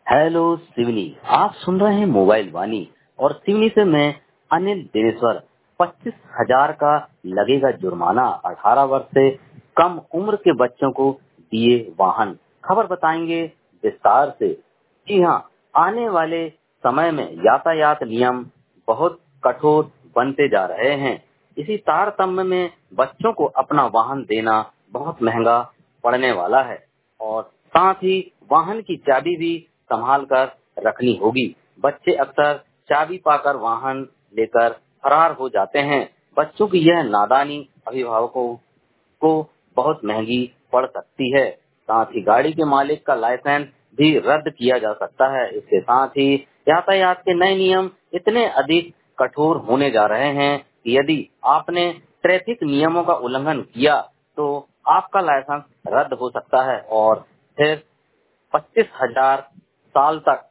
Hello Seoni, आप सुन रहे हैं मोबाइल वाणी और सिवनी से मैं अनिल दिनेश्वर। 25,000 का लगेगा जुर्माना, 18 वर्ष से कम उम्र के बच्चों को दिए वाहन। खबर बताएंगे विस्तार से। जी हाँ, आने वाले समय में यातायात नियम बहुत कठोर बनते जा रहे हैं। इसी तारतम्य में बच्चों को अपना वाहन देना बहुत महंगा पड़ने वाला है और साथ ही वाहन की चाबी भी संभाल कर रखनी होगी। बच्चे अक्सर चाबी पाकर वाहन लेकर फरार हो जाते हैं। बच्चों की यह नादानी अभिभावकों को बहुत महंगी पड़ सकती है। साथ ही गाड़ी के मालिक का लाइसेंस भी रद्द किया जा सकता है। इसके साथ ही यातायात के नए नियम इतने अधिक कठोर होने जा रहे हैं कि यदि आपने ट्रैफिक नियमों का उल्लंघन किया तो आपका लाइसेंस रद्द हो सकता है और फिर 25,000 साल तक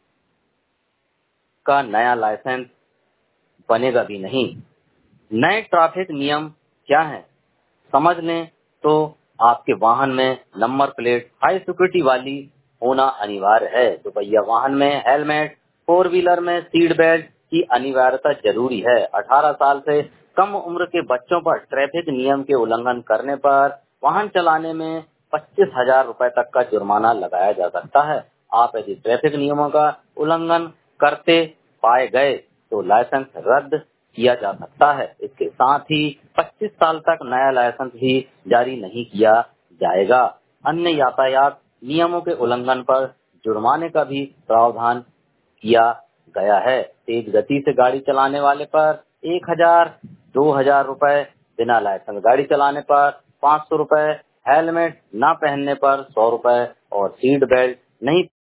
का नया लाइसेंस बनेगा भी नहीं। नए ट्रैफिक नियम क्या हैं? समझ लें तो आपके वाहन में नंबर प्लेट हाई सिक्योरिटी वाली होना अनिवार्य है। दोपहिया वाहन में हेलमेट, 4 व्हीलर में सीट बेल्ट की अनिवार्यता जरूरी है। 18 साल से कम उम्र के बच्चों पर ट्रैफिक नियम के उल्लंघन करने पर वाहन चलाने में 25,000 रुपए तक का जुर्माना लगाया जा सकता है। आप यदि ट्रैफिक नियमों का उल्लंघन करते पाए गए तो लाइसेंस रद्द किया जा सकता है। इसके साथ ही 25 साल तक नया लाइसेंस भी जारी नहीं किया जाएगा। अन्य यातायात नियमों के उल्लंघन पर जुर्माने का भी प्रावधान किया गया है। तेज गति से गाड़ी चलाने वाले पर 1,000, 2,000 रुपए, बिना लाइसेंस गाड़ी चलाने पर 500 रुपए, हेलमेट न पहनने पर 100 रुपए और सीट बेल्ट नहीं